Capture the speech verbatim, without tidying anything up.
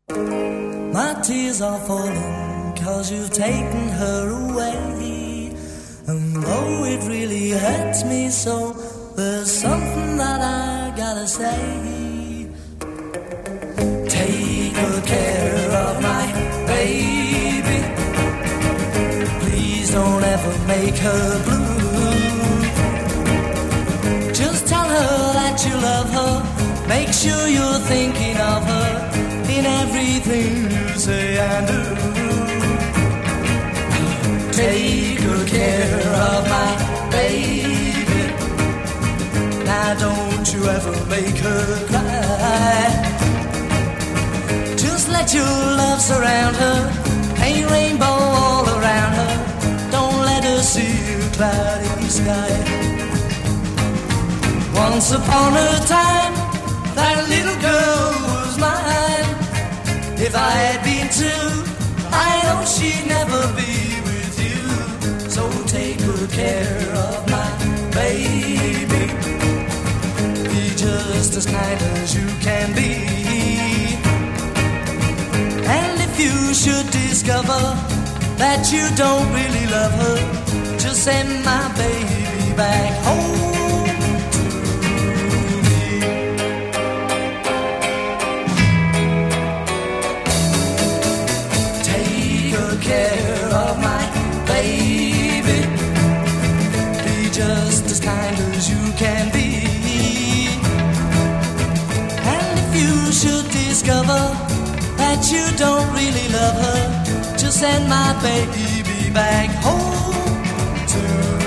My tears are falling 'cause you've taken her away. And though it really hurts me so, there's something that I gotta say. Take good care of my baby. Please don't ever make her blue. Just tell her that you love her. Make sure you're thinking of her in everything you say and do. Take good care of my baby. Now don't you ever make her cry. Just let your love surround her. Paint rainbow all around her. Don't let her see a cloudy sky. Once upon a time, that little girl was mine. If I had been two, I know she'd never be with you. So take good care of my baby. Be just as kind as you can be. And if you should discover that you don't really love her, just send my baby back home. Care of my baby. Be just as kind as you can be. And if you should discover that you don't really love her, just send my baby back home to me.